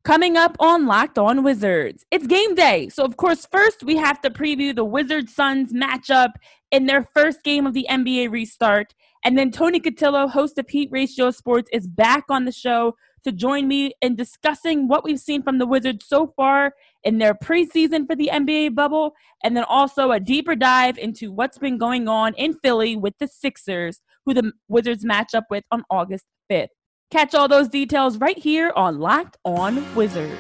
Coming up on Locked On Wizards, it's game day. So, of course, first we have to preview the Wizards-Suns matchup in their first game of the NBA restart. And then Tony Cotillo, host of Heat Ratio Sports, is back on the show to join me in discussing what we've seen from the Wizards so far in their preseason for the NBA bubble, and then also a deeper dive into what's been going on in Philly with the Sixers, who the Wizards match up with on August 5th. Catch all those details right here on Locked On Wizards.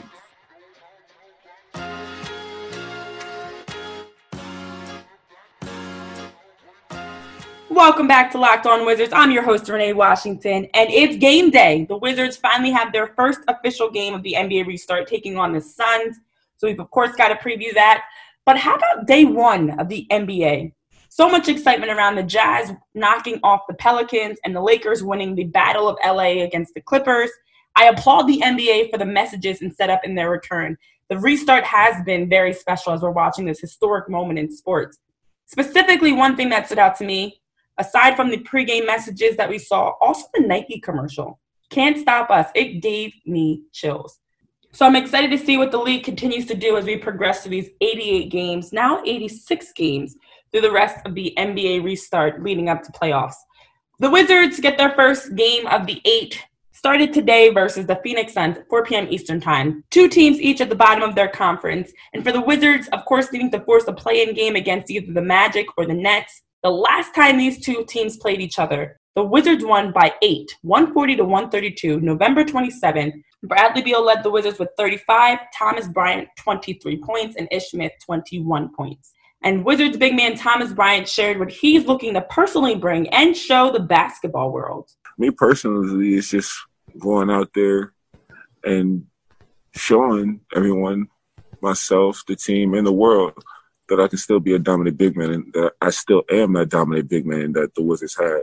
Welcome back to Locked On Wizards. I'm your host, Renee Washington, and it's game day. The Wizards finally have their first official game of the NBA restart, taking on the Suns. So we've, of course, got to preview that. But how about day one of the NBA? So much excitement around the Jazz knocking off the Pelicans and the Lakers winning the Battle of LA against the Clippers. I applaud the NBA for the messages and setup in their return. The restart has been very special as we're watching this historic moment in sports. Specifically, one thing that stood out to me, aside from the pregame messages that we saw, also the Nike commercial. Can't stop us. It gave me chills. So I'm excited to see what the league continues to do as we progress to these 88 games, now 86 games, through the rest of the NBA restart leading up to playoffs. The Wizards get their first game of the 8 started today versus the Phoenix Suns at 4 p.m. Eastern Time. Two teams each at the bottom of their conference. And for the Wizards, of course, needing to force a play-in game against either the Magic or the Nets. The last time these two teams played each other, the Wizards won by 8, 140-132, November 27. Bradley Beal led the Wizards with 35, Thomas Bryant 23 points, and Ish Smith 21 points. And Wizards big man Thomas Bryant shared what he's looking to personally bring and show the basketball world. Me personally, it's just going out there and showing everyone, myself, the team, and the world that I can still be a dominant big man and that I still am that dominant big man that the Wizards had,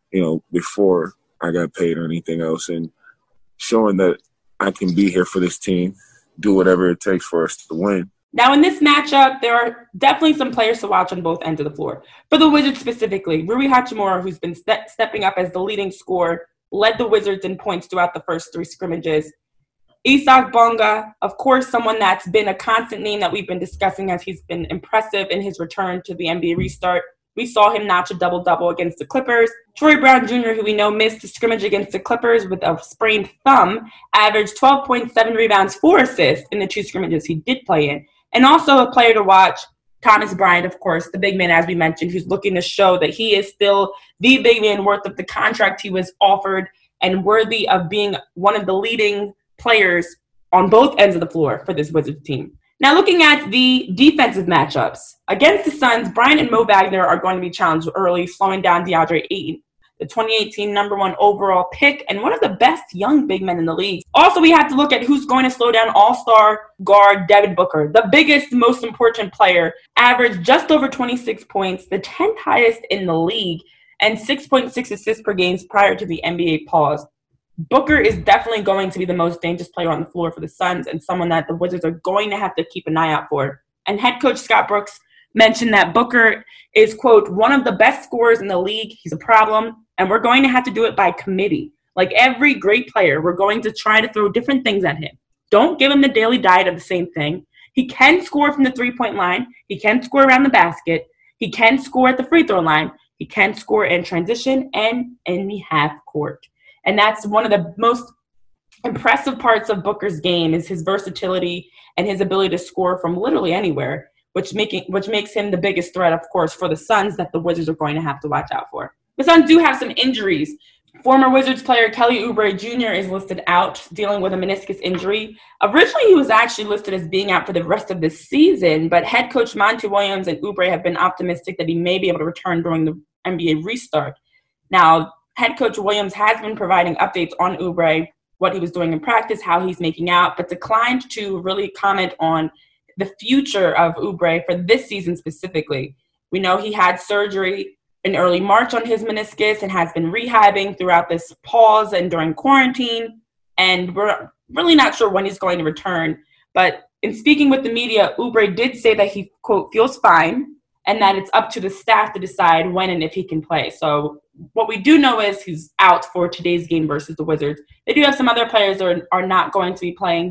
before I got paid or anything else, and showing that I can be here for this team, do whatever it takes for us to win. Now, in this matchup, there are definitely some players to watch on both ends of the floor. For the Wizards specifically, Rui Hachimura, who's been stepping up as the leading scorer, led the Wizards in points throughout the first 3 scrimmages. Isaac Bonga, of course, someone that's been a constant name that we've been discussing as he's been impressive in his return to the NBA restart. We saw him notch a double-double against the Clippers. Troy Brown Jr., who we know missed the scrimmage against the Clippers with a sprained thumb, averaged 12.7 rebounds, 4 assists in the 2 scrimmages he did play in. And also a player to watch, Thomas Bryant, of course, the big man, as we mentioned, who's looking to show that he is still the big man worth of the contract he was offered and worthy of being one of the leading players on both ends of the floor for this Wizards team. Now, looking at the defensive matchups, against the Suns, Bryant and Mo Wagner are going to be challenged early, slowing down DeAndre Ayton, the 2018 number 1 overall pick and one of the best young big men in the league. Also, we have to look at who's going to slow down all-star guard Devin Booker, the biggest, most important player, averaged just over 26 points, the 10th highest in the league, and 6.6 assists per game prior to the NBA pause. Booker is definitely going to be the most dangerous player on the floor for the Suns and someone that the Wizards are going to have to keep an eye out for. And head coach Scott Brooks mentioned that Booker is, quote, one of the best scorers in the league. He's a problem, and we're going to have to do it by committee. Like every great player, we're going to try to throw different things at him. Don't give him the daily diet of the same thing. He can score from the three-point line. He can score around the basket. He can score at the free throw line. He can score in transition and in the half court. And that's one of the most impressive parts of Booker's game is his versatility and his ability to score from literally anywhere, which makes him the biggest threat, of course, for the Suns that the Wizards are going to have to watch out for. The Suns do have some injuries. Former Wizards player Kelly Oubre Jr. is listed out, dealing with a meniscus injury. Originally, he was actually listed as being out for the rest of the season, but head coach Monty Williams and Oubre have been optimistic that he may be able to return during the NBA restart. Now, head coach Williams has been providing updates on Oubre, what he was doing in practice, how he's making out, but declined to really comment on the future of Oubre for this season specifically. We know he had surgery in early March on his meniscus and has been rehabbing throughout this pause and during quarantine, and we're really not sure when he's going to return. But in speaking with the media, Oubre did say that he, quote, feels fine, and that it's up to the staff to decide when and if he can play. So what we do know is he's out for today's game versus the Wizards. They do have some other players that are not going to be playing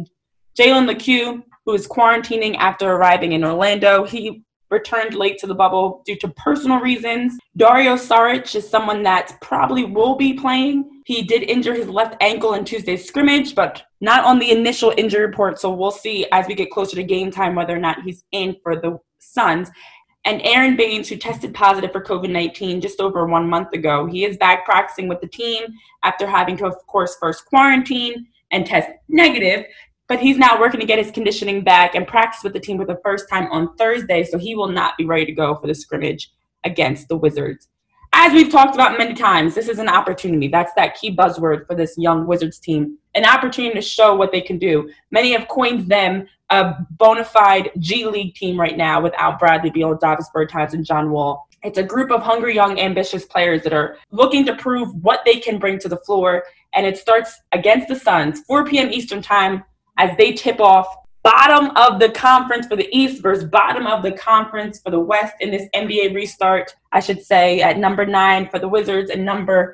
Jalen LeCue, who is quarantining after arriving in Orlando, he returned late to the bubble due to personal reasons. Dario Saric is someone that probably will be playing. He did injure his left ankle in Tuesday's scrimmage, but not on the initial injury report. So we'll see as we get closer to game time whether or not he's in for the Suns. And Aaron Baines, who tested positive for COVID-19 just over 1 month ago, he is back practicing with the team after having to, of course, first quarantine and test negative. But he's now working to get his conditioning back and practice with the team for the first time on Thursday, so he will not be ready to go for the scrimmage against the Wizards. As we've talked about many times, this is an opportunity. That's that key buzzword for this young Wizards team, an opportunity to show what they can do. Many have coined them a bona fide G League team right now without Bradley Beal, Davis Bertans, and John Wall. It's a group of hungry, young, ambitious players that are looking to prove what they can bring to the floor, and it starts against the Suns, 4 p.m. Eastern time, as they tip off bottom of the conference for the East versus bottom of the conference for the West in this NBA restart, I should say, at number 9 for the Wizards and number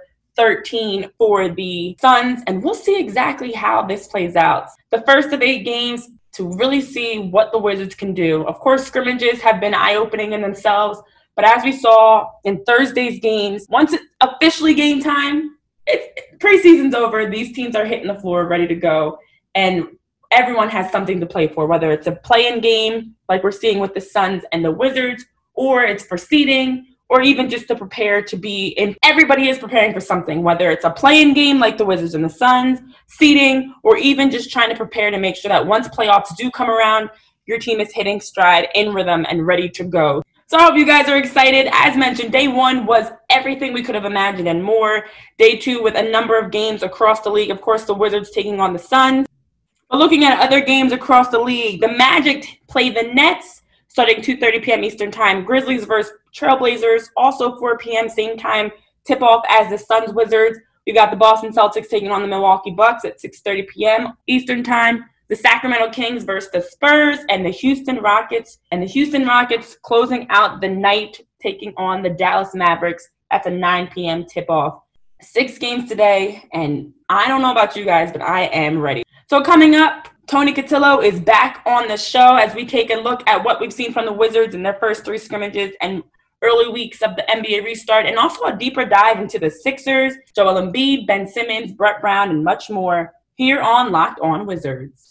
13 for the Suns. And we'll see exactly how this plays out. The first of 8 games to really see what the Wizards can do. Of course, scrimmages have been eye-opening in themselves, but as we saw in Thursday's games, once it's officially game time, preseason's over. These teams are hitting the floor ready to go. And everyone has something to play for, whether it's a play-in game like we're seeing with the Suns and the Wizards, or it's for seeding, or even just to prepare to be in. Everybody is preparing for something, whether it's a play-in game like the Wizards and the Suns, seeding, or even just trying to prepare to make sure that once playoffs do come around, your team is hitting stride, in rhythm, and ready to go. So I hope you guys are excited. As mentioned, day 1 was everything we could have imagined and more. Day 2 with a number of games across the league. Of course, the Wizards taking on the Suns. But looking at other games across the league, the Magic play the Nets starting 2:30 p.m. Eastern time. Grizzlies versus Trailblazers, also 4 p.m. same time tip-off as the Suns Wizards. We got the Boston Celtics taking on the Milwaukee Bucks at 6:30 p.m. Eastern time. The Sacramento Kings versus the Spurs and the Houston Rockets. And the Houston Rockets closing out the night taking on the Dallas Mavericks. That's a 9 p.m. tip-off. 6 games today, and I don't know about you guys, but I am ready. So coming up, Tony Cotillo is back on the show as we take a look at what we've seen from the Wizards in their first 3 scrimmages and early weeks of the NBA restart, and also a deeper dive into the Sixers, Joel Embiid, Ben Simmons, Brett Brown, and much more here on Locked On Wizards.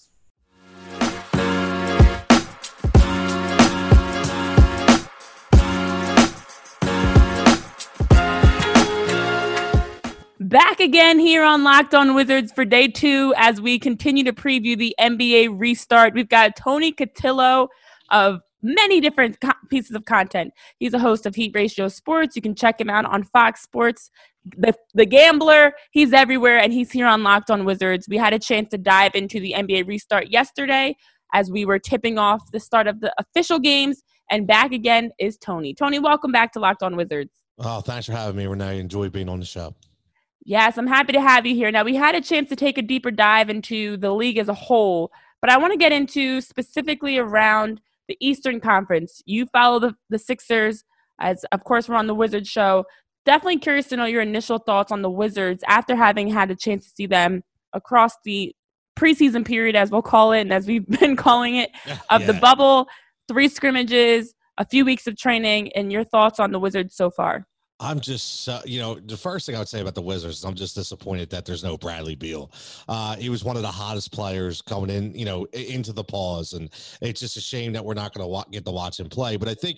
Back again here on Locked On Wizards for day 2 as we continue to preview the NBA restart. We've got Tony Cotillo of many different pieces of content. He's a host of Heat Ratio Sports. You can check him out on Fox Sports. The Gambler, he's everywhere, and he's here on Locked On Wizards. We had a chance to dive into the NBA restart yesterday as we were tipping off the start of the official games, and back again is Tony. Tony, welcome back to Locked On Wizards. Oh, thanks for having me, Renee. Enjoy being on the show. Yes, I'm happy to have you here. Now, we had a chance to take a deeper dive into the league as a whole, but I want to get into specifically around the Eastern Conference. You follow the Sixers, as of course we're on the Wizards show. Definitely curious to know your initial thoughts on the Wizards after having had a chance to see them across the preseason period, as we'll call it, and as we've been calling it, of the bubble, 3 scrimmages, a few weeks of training, and your thoughts on the Wizards so far. I'm just, the first thing I would say about the Wizards is I'm just disappointed that there's no Bradley Beal. He was one of the hottest players coming in, into the pause. And it's just a shame that we're not going to get to watch him play. But I think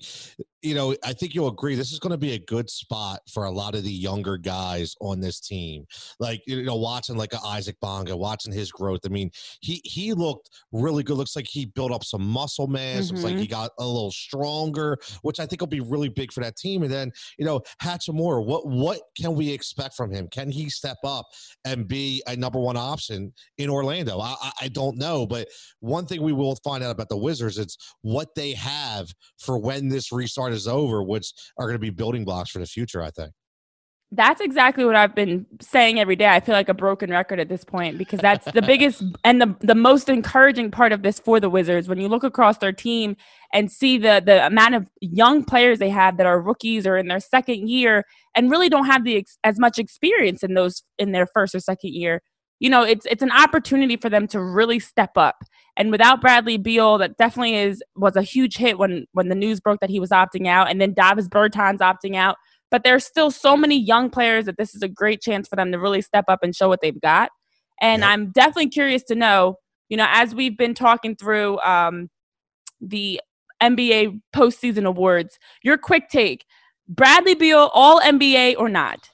you'll agree this is going to be a good spot for a lot of the younger guys on this team. Like, watching like Isaac Bonga, watching his growth. I mean, he looked really good. Looks like he built up some muscle mass. Mm-hmm. Looks like he got a little stronger, which I think will be really big for that team. And then, Hachimura, what can we expect from him? Can he step up and be a number 1 option in Orlando? I don't know, but one thing we will find out about the Wizards is what they have for when this restart is over, which are going to be building blocks for the future, I think. That's exactly what I've been saying every day. I feel like a broken record at this point because that's the biggest and the most encouraging part of this for the Wizards. When you look across their team and see the amount of young players they have that are rookies or in their second year and really don't have as much experience in their first or second year, it's an opportunity for them to really step up. And without Bradley Beal, that definitely was a huge hit when the news broke that he was opting out, and then Davis Bertans opting out. But there's still so many young players that this is a great chance for them to really step up and show what they've got. And yep. I'm definitely curious to know, as we've been talking through the NBA postseason awards, your quick take: Bradley Beal, all NBA or not?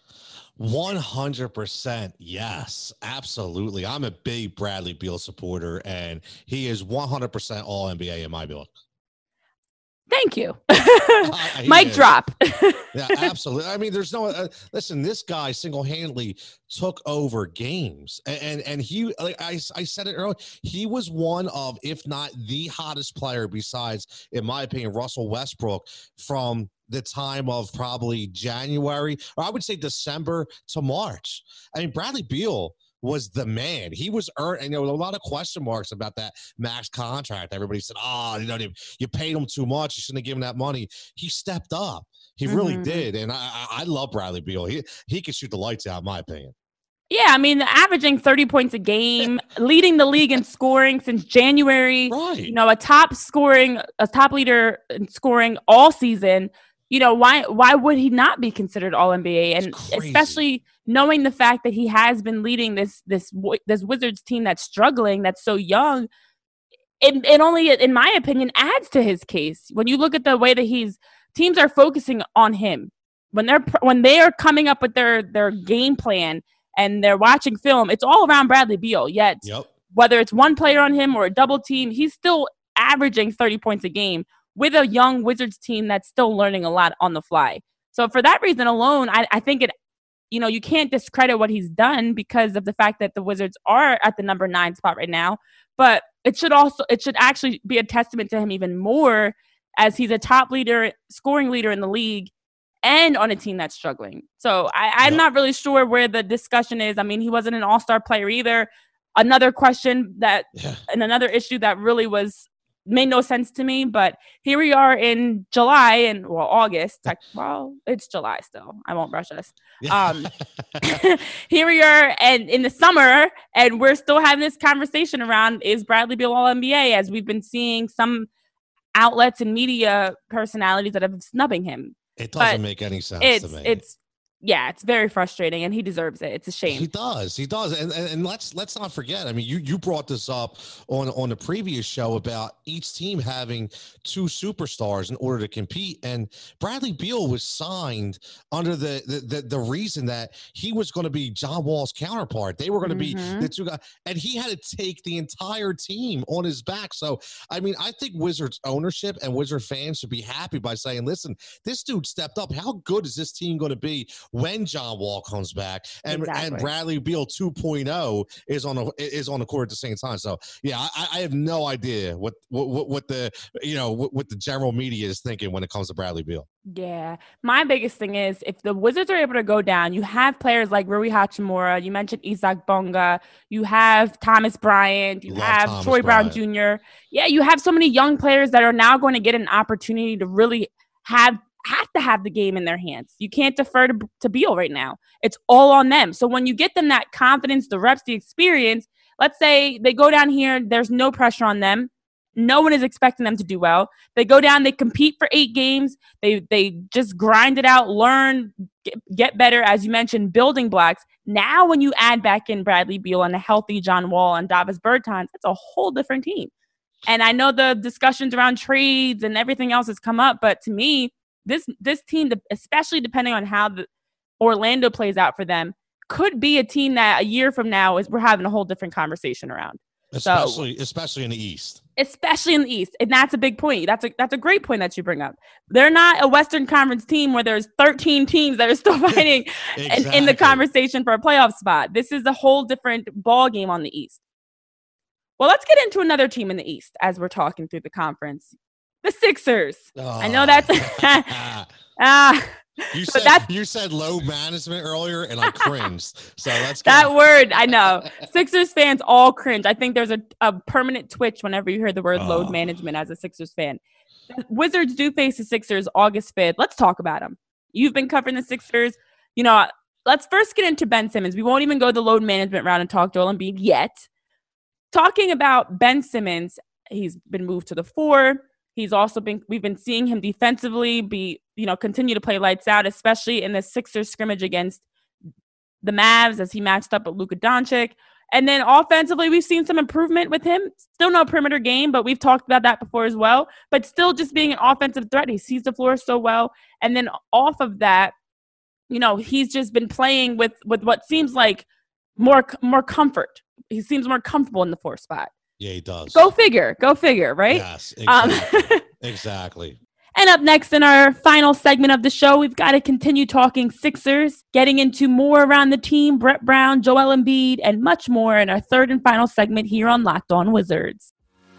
100% yes, absolutely. I'm a big Bradley Beal supporter, and he is 100% all NBA in my book. Thank you. Mic drop. Yeah, absolutely. I mean, there's no listen, this guy single-handedly took over games, and he, like I said it earlier, he was one of, if not the hottest player besides, in my opinion, Russell Westbrook, from the time of probably January, or I would say December to March. I mean, Bradley Beal was the man. He was earned, and there were a lot of question marks about that max contract. Everybody said, you paid him too much. You shouldn't have given that money. He stepped up. He really did. And I love Bradley Beal. He can shoot the lights out, in my opinion. Yeah, I mean, averaging 30 points a game, leading the league in scoring since January. Right. A top leader in scoring all season. Why would he not be considered all NBA? And especially knowing the fact that he has been leading this Wizards team that's struggling, that's so young, it only, in my opinion, adds to his case. When you look at the way that teams are focusing on him, when they are coming up with their game plan and they're watching film, it's all around Bradley Beal. Yet, whether it's one player on him or a double team, he's still averaging 30 points a game with a young Wizards team that's still learning a lot on the fly. So for that reason alone, I think you can't discredit what he's done because of the fact that the Wizards are at the number 9 spot right now. But it should actually be a testament to him even more, as he's a top scoring leader in the league and on a team that's struggling. So I'm not really sure where the discussion is. I mean, he wasn't an all-star player either. Another question and another issue that really made no sense to me, but here we are in July and August. Well, it's July still. I won't rush us. Here we are, and in the summer, and we're still having this conversation around, is Bradley Beal all NBA? As we've been seeing some outlets and media personalities that have been snubbing him. It doesn't make any sense to me. It's very frustrating, and he deserves it. It's a shame. He does. And let's not forget. I mean, you brought this up on the previous show about each team having 2 superstars in order to compete. And Bradley Beal was signed under the reason that he was going to be John Wall's counterpart. They were going to be the 2 guys, and he had to take the entire team on his back. So, I mean, I think Wizards ownership and Wizard fans should be happy by saying, listen, this dude stepped up. How good is this team going to be when John Wall comes back, and Bradley Beal 2.0 is on the court at the same time? So yeah, I have no idea what the general media is thinking when it comes to Bradley Beal. Yeah, my biggest thing is, if the Wizards are able to go down, you have players like Rui Hachimura, you mentioned Isaac Bonga, you have Thomas Bryant, you have Troy Brown Jr. Yeah, you have so many young players that are now going to get an opportunity to really have to have the game in their hands. You can't defer to Beal right now. It's all on them. So when you get them that confidence, the reps, the experience, let's say they go down here, there's no pressure on them. No one is expecting them to do well. They go down, they compete for 8 games. They just grind it out, learn, get better, as you mentioned, building blocks. Now when you add back in Bradley Beal and a healthy John Wall and Davis Bertans, it's a whole different team. And I know the discussions around trades and everything else has come up, but to me, this team, especially depending on how the Orlando plays out for them, could be a team that a year from now we're having a whole different conversation around. Especially in the East. Especially in the East. And that's a big point. That's a great point that you bring up. They're not a Western Conference team where there's 13 teams that are still fighting in the conversation for a playoff spot. This is a whole different ball game on the East. Well, let's get into another team in the East as we're talking through the conference. The Sixers. I know that's you said low management earlier, and I cringed. So that's that word. I know Sixers fans all cringe. I think there's a permanent twitch whenever you hear the word load management as a Sixers fan. The Wizards do face the Sixers August 5th. Let's talk about them. You've been covering the Sixers. let's first get into Ben Simmons. We won't even go the load management round and talk Joel Embiid yet. Talking about Ben Simmons, he's been moved to the 4. We've been seeing him defensively continue to play lights out, especially in the Sixers scrimmage against the Mavs as he matched up with Luka Doncic. And then offensively, we've seen some improvement with him. Still no perimeter game, but we've talked about that before as well. But still just being an offensive threat. He sees the floor so well. And then off of that, he's just been playing with what seems like more comfort. He seems more comfortable in the 4 spot. Yeah, he does. Go figure, right? Yes, exactly. Exactly. And up next in our final segment of the show, we've got to continue talking Sixers, getting into more around the team, Brett Brown, Joel Embiid, and much more in our third and final segment here on Locked On Wizards.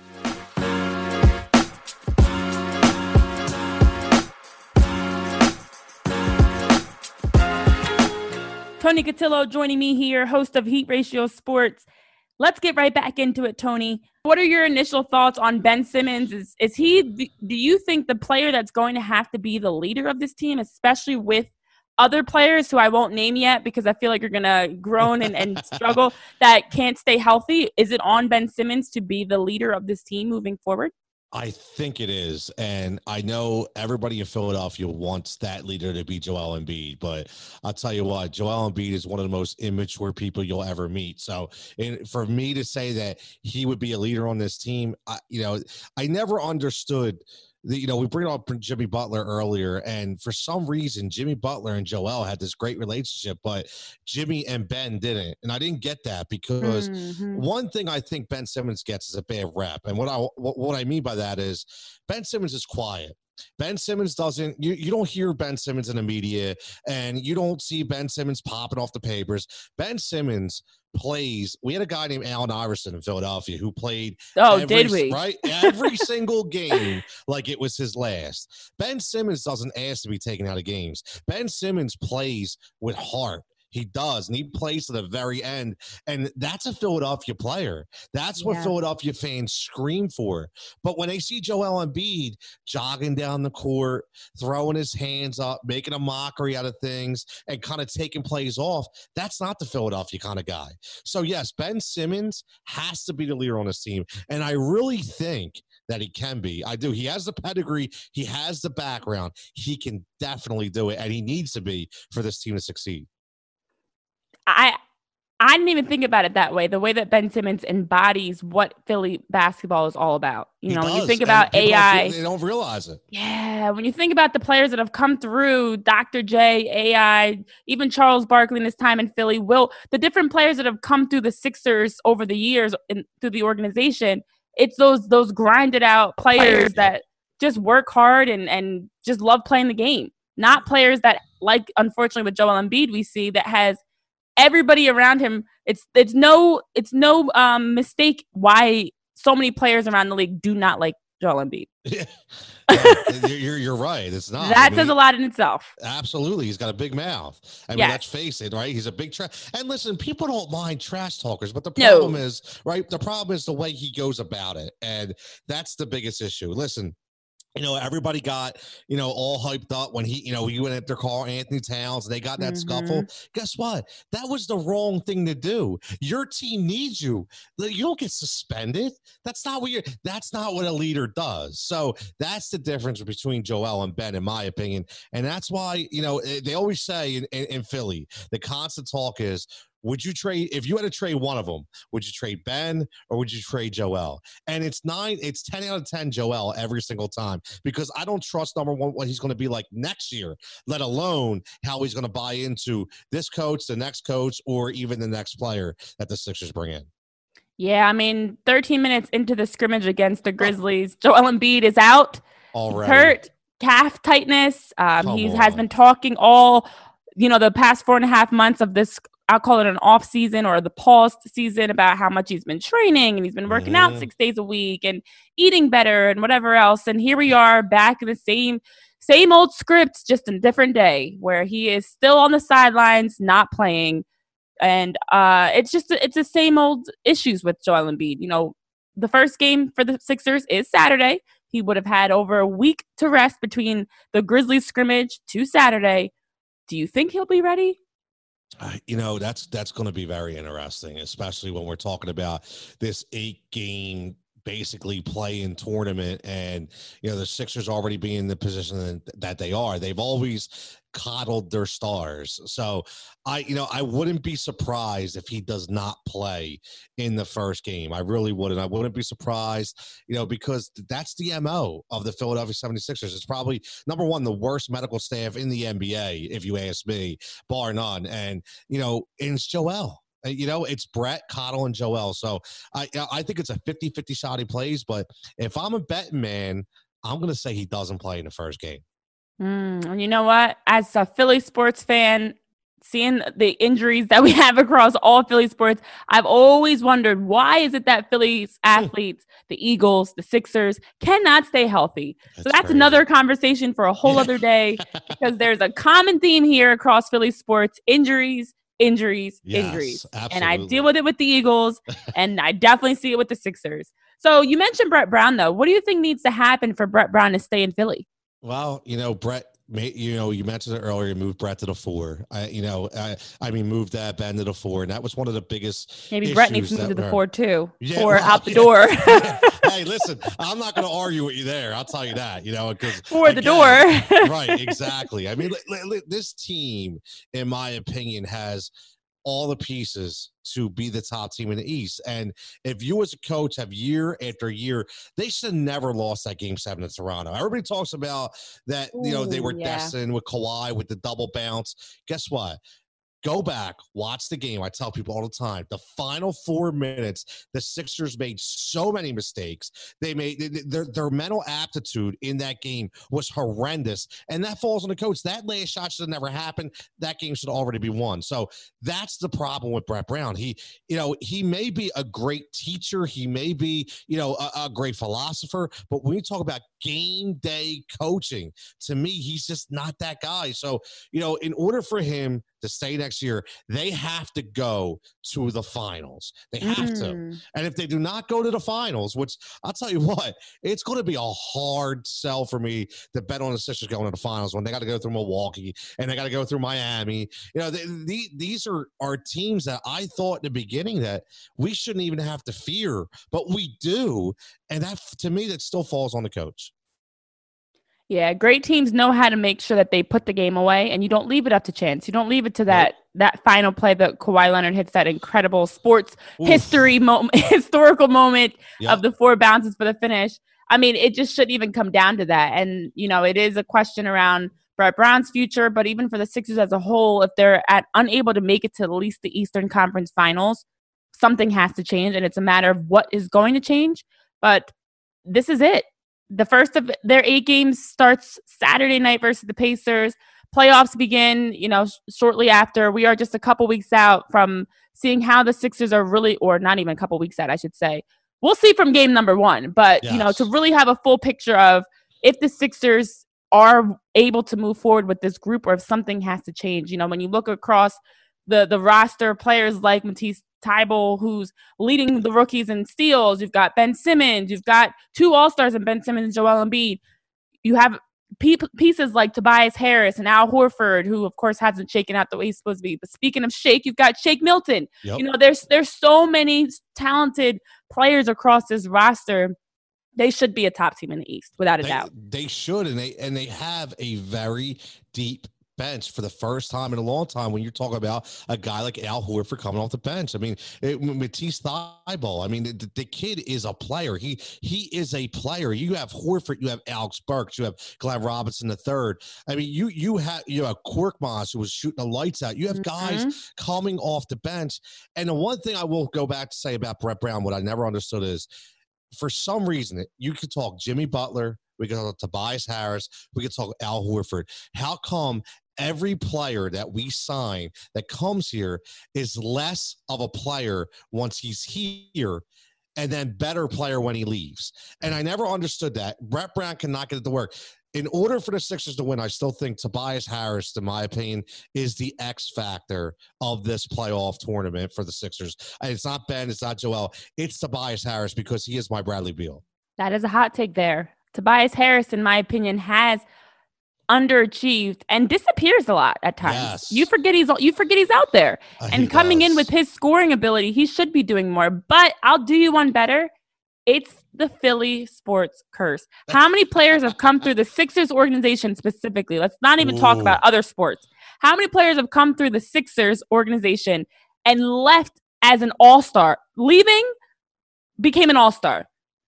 Tony Cotillo joining me here, host of Heat Ratio Sports. Let's get right back into it, Tony. What are your initial thoughts on Ben Simmons? Is he, do you think, the player that's going to have to be the leader of this team, especially with other players who I won't name yet because I feel like you're going to groan and struggle that can't stay healthy? Is it on Ben Simmons to be the leader of this team moving forward? I think it is. And I know everybody in Philadelphia wants that leader to be Joel Embiid, but I'll tell you what, Joel Embiid is one of the most immature people you'll ever meet. So for me to say that he would be a leader on this team, I never understood we bring up Jimmy Butler earlier, and for some reason, Jimmy Butler and Joel had this great relationship, but Jimmy and Ben didn't. And I didn't get that because one thing I think Ben Simmons gets is a bad rep. And what I mean by that is Ben Simmons is quiet. Ben Simmons doesn't, you don't hear Ben Simmons in the media, and you don't see Ben Simmons popping off the papers. Ben Simmons plays. We had a guy named Allen Iverson in Philadelphia who played every single game like it was his last. Ben Simmons doesn't ask to be taken out of games. Ben Simmons plays with heart. He does, and he plays to the very end, and that's a Philadelphia player. That's what Philadelphia fans scream for. But when they see Joel Embiid jogging down the court, throwing his hands up, making a mockery out of things, and kind of taking plays off, that's not the Philadelphia kind of guy. So, yes, Ben Simmons has to be the leader on this team, and I really think that he can be. I do. He has the pedigree. He has the background. He can definitely do it, and he needs to be for this team to succeed. I didn't even think about it that way. The way that Ben Simmons embodies what Philly basketball is all about. When you think about AI, they don't realize it. Yeah, when you think about the players that have come through, Dr. J, AI, even Charles Barkley in his time in Philly, the different players that have come through the Sixers over the years through the organization, it's those grinded out players that just work hard and just love playing the game. Not players that, like, unfortunately with Joel Embiid, we see that has everybody around him. It's no mistake why so many players around the league do not like Joel Embiid. Yeah. You're right. It's not. That says a lot in itself. Absolutely. He's got a big mouth. I mean, let's face it, right? He's a big trash. And listen, people don't mind trash talkers, but the problem is, right? The problem is the way he goes about it. And that's the biggest issue. Listen, everybody got, all hyped up when he went at their car, Anthony Towns, they got that scuffle. Guess what? That was the wrong thing to do. Your team needs you. You don't get suspended. That's not what a leader does. So that's the difference between Joel and Ben, in my opinion. And that's why, they always say in Philly, the constant talk is, would you trade, if you had to trade one of them, would you trade Ben or would you trade Joel? And it's 10 out of 10 Joel every single time, because I don't trust, number one, what he's going to be like next year, let alone how he's going to buy into this coach, the next coach, or even the next player that the Sixers bring in. Yeah, I mean, 13 minutes into the scrimmage against the Grizzlies, Joel Embiid is out, already hurt, calf tightness. He has been talking all, the past 4.5 months of this, I'll call it an off season or the paused season, about how much he's been training and he's been working out 6 days a week and eating better and whatever else. And here we are back in the same old scripts, just a different day, where he is still on the sidelines, not playing. And it's the same old issues with Joel Embiid. The first game for the Sixers is Saturday. He would have had over a week to rest between the Grizzlies scrimmage to Saturday. Do you think he'll be ready? That's going to be very interesting, especially when we're talking about this 8-game basically play-in tournament, and the Sixers already being in the position that they are. They've always coddled their stars, so I wouldn't be surprised if he does not play in the first game. I really wouldn't. I wouldn't be surprised, because that's the MO of the Philadelphia 76ers. It's probably, number one, the worst medical staff in the NBA, if you ask me, bar none. And it's Joel. It's Brett, Cottle, and Joel. So I think it's a 50-50 shot he plays. But if I'm a betting man, I'm going to say he doesn't play in the first game. And you know what? As a Philly sports fan, seeing the injuries that we have across all Philly sports, I've always wondered, why is it that Philly's athletes, the Eagles, the Sixers, cannot stay healthy? So that's crazy. Another conversation for a whole other day, because there's a common theme here across Philly sports: injuries. Yes, absolutely. And I deal with it with the Eagles, and I definitely see it with the Sixers. So you mentioned Brett Brown, though. What do you think needs to happen for Brett Brown to stay in Philly? Well, Brett, you mentioned it earlier, moved Brett to the 4. Moved that Ben to the 4, and that was one of the biggest. Maybe Brett needs to move to the 4 too, or out the door. Hey, listen, I'm not going to argue with you there. I'll tell you that, because for the door. Right, exactly. I mean, this team, in my opinion, has all the pieces to be the top team in the East. And if you as a coach have year after year, they should have never lost that Game 7 in Toronto. Everybody talks about that, they were destined with Kawhi with the double bounce. Guess what? Go back, watch the game. I tell people all the time, the final 4 minutes, the Sixers made so many mistakes. They made their mental aptitude in that game was horrendous, and that falls on the coach. That last shot should have never happened. That game should already be won. So that's the problem with Brett Brown. He may be a great teacher. He may be, a great philosopher, but when you talk about game day coaching, to me, he's just not that guy. So, in order for him to stay next year, they have to go to the finals. They have to. And if they do not go to the finals, which I'll tell you what, it's going to be a hard sell for me to bet on the Sixers going to the finals when they got to go through Milwaukee and they got to go through Miami. These are teams that I thought in the beginning that we shouldn't even have to fear, but we do. And that, to me, that still falls on the coach. Yeah, great teams know how to make sure that they put the game away, and you don't leave it up to chance. You don't leave it to that final play that Kawhi Leonard hits that incredible sports historical moment of the 4 bounces for the finish. I mean, it just shouldn't even come down to that. And, it is a question around Brett Brown's future, but even for the Sixers as a whole, if they're unable to make it to at least the Eastern Conference Finals, something has to change, and it's a matter of what is going to change. But this is it. The first of their 8 games starts Saturday night versus the Pacers. Playoffs begin, shortly after. We are just a couple weeks out from seeing how the Sixers are really, or not even a couple weeks out, I should say. We'll see from game number 1. But, to really have a full picture of if the Sixers are able to move forward with this group or if something has to change. When you look across the roster, players like Matisse Thybulle, who's leading the rookies in steals. You've got Ben Simmons. You've got 2 All-Stars in Ben Simmons and Joel Embiid. You have pieces like Tobias Harris and Al Horford, who, of course, hasn't shaken out the way he's supposed to be. But speaking of Shake, you've got Shake Milton. Yep. There's so many talented players across this roster. They should be a top team in the East, without a doubt. They should, and they have a very deep bench for the first time in a long time when you're talking about a guy like Al Horford coming off the bench. I mean, Matisse Thybulle, I mean, the kid is a player. He is a player. You have Horford, you have Alex Burks, you have Glenn Robinson III. I mean, you have Korkmaz, who was shooting the lights out. You have guys coming off the bench. And the one thing I will go back to say about Brett Brown, what I never understood is, for some reason, you could talk Jimmy Butler, we could talk Tobias Harris, we could talk Al Horford. How come every player that we sign that comes here is less of a player once he's here and then better player when he leaves? And I never understood that. Brett Brown cannot get it to work. In order for the Sixers to win, I still think Tobias Harris, in my opinion, is the X factor of this playoff tournament for the Sixers. And it's not Ben, it's not Joel, it's Tobias Harris, because he is my Bradley Beal. That is a hot take there. Tobias Harris, in my opinion, has underachieved and disappears a lot at times. Yes. You forget he's out there. And coming in with his scoring ability, he should be doing more. But I'll do you one better. It's the Philly sports curse. How many players have come through the Sixers organization specifically? Let's not even talk about other sports. How many players have come through the Sixers organization and left as an all-star? Leaving, became an all-star.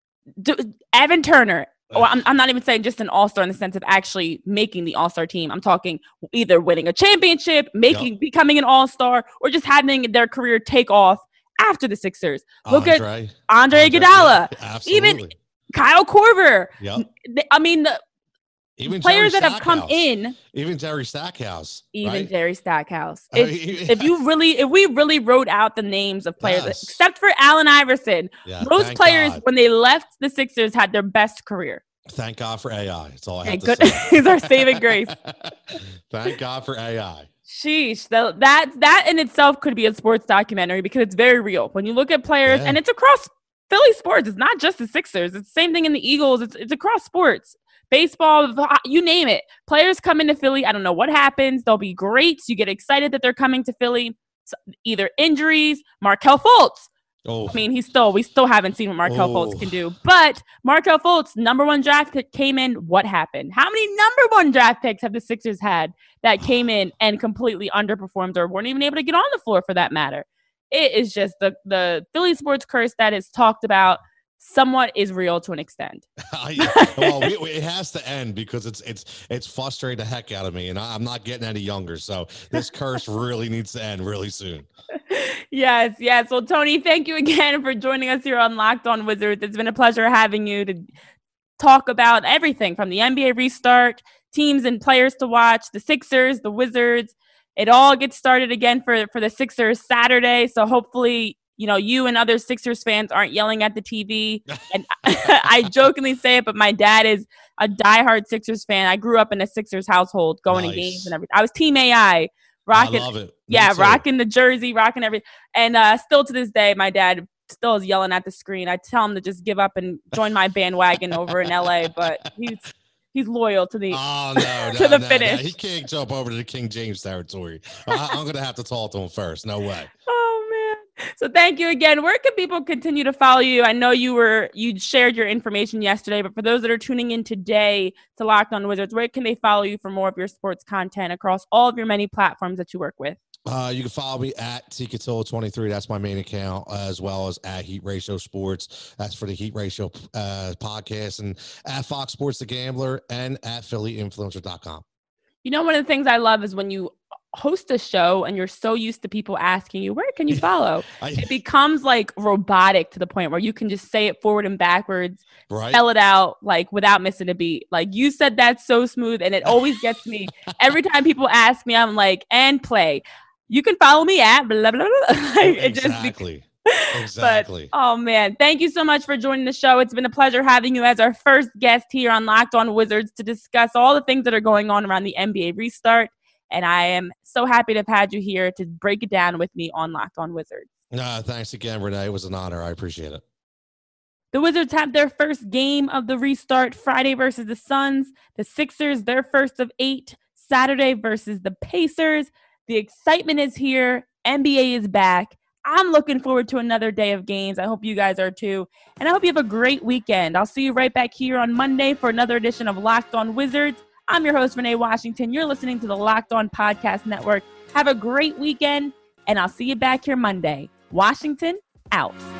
Evan Turner. I'm not even saying just an all-star in the sense of actually making the all-star team. I'm talking either winning a championship, becoming an all-star, or just having their career take off after the Sixers. Look at Andre Iguodala. Absolutely. Even Kyle Korver. Yep. I mean, even players that have come in. Even Jerry Stackhouse. Even Jerry Stackhouse. If we really wrote out the names of players, except for Allen Iverson, those players, when they left the Sixers, had their best career. Thank God for AI. That's all I have to say. He's our saving grace. Thank God for AI. Sheesh. That in itself could be a sports documentary because it's very real. When you look at players, and it's across Philly sports, it's not just the Sixers. It's the same thing in the Eagles. It's across sports. Baseball, you name it. Players come into Philly. I don't know what happens. They'll be great. You get excited that they're coming to Philly. So either injuries, Markelle Fultz. I mean, we still haven't seen what Markelle Fultz can do. But Markelle Fultz, number 1 draft pick, came in. What happened? How many number 1 draft picks have the Sixers had that came in and completely underperformed or weren't even able to get on the floor for that matter? It is just the Philly sports curse that is talked about somewhat is real to an extent. Well, it has to end because it's frustrating the heck out of me, and I'm not getting any younger. So this curse really needs to end really soon. Yes. Well, Tony, thank you again for joining us here on Locked On Wizards. It's been a pleasure having you to talk about everything from the NBA restart, teams and players to watch, the Sixers, the Wizards. It all gets started again for the Sixers Saturday. So hopefully, you and other Sixers fans aren't yelling at the TV. And I jokingly say it, but my dad is a diehard Sixers fan. I grew up in a Sixers household, going to games and everything. I was Team AI. Rocking, I love it. Rocking the jersey, rocking everything. And still to this day, my dad still is yelling at the screen. I tell him to just give up and join my bandwagon over in LA, but he's loyal to the finish. No. He can't jump over to the King James territory. I'm going to have to talk to him first. No way. Oh, man. So thank you again. Where can people continue to follow you? I know you shared your information yesterday, but for those that are tuning in today to Locked On Wizards, where can they follow you for more of your sports content across all of your many platforms that you work with? You can follow me at TCatillo23. That's my main account, as well as at Heat Ratio Sports. That's for the Heat Ratio podcast, and at Fox Sports The Gambler, and at PhillyInfluencer.com. One of the things I love is when you host a show and you're so used to people asking you, where can you follow? It becomes like robotic to the point where you can just say it forward and backwards, spell it out like without missing a beat. Like you said that so smooth, and it always gets me. Every time people ask me, I'm like, and play. You can follow me at blah, blah, blah. Exactly. But, oh, man. Thank you so much for joining the show. It's been a pleasure having you as our first guest here on Locked On Wizards to discuss all the things that are going on around the NBA restart. And I am so happy to have had you here to break it down with me on Locked On Wizards. Thanks again, Renee. It was an honor. I appreciate it. The Wizards have their first game of the restart Friday versus the Suns. The Sixers, their first of 8, Saturday versus the Pacers. The excitement is here. NBA is back. I'm looking forward to another day of games. I hope you guys are too. And I hope you have a great weekend. I'll see you right back here on Monday for another edition of Locked On Wizards. I'm your host, Renee Washington. You're listening to the Locked On Podcast Network. Have a great weekend, and I'll see you back here Monday. Washington, out.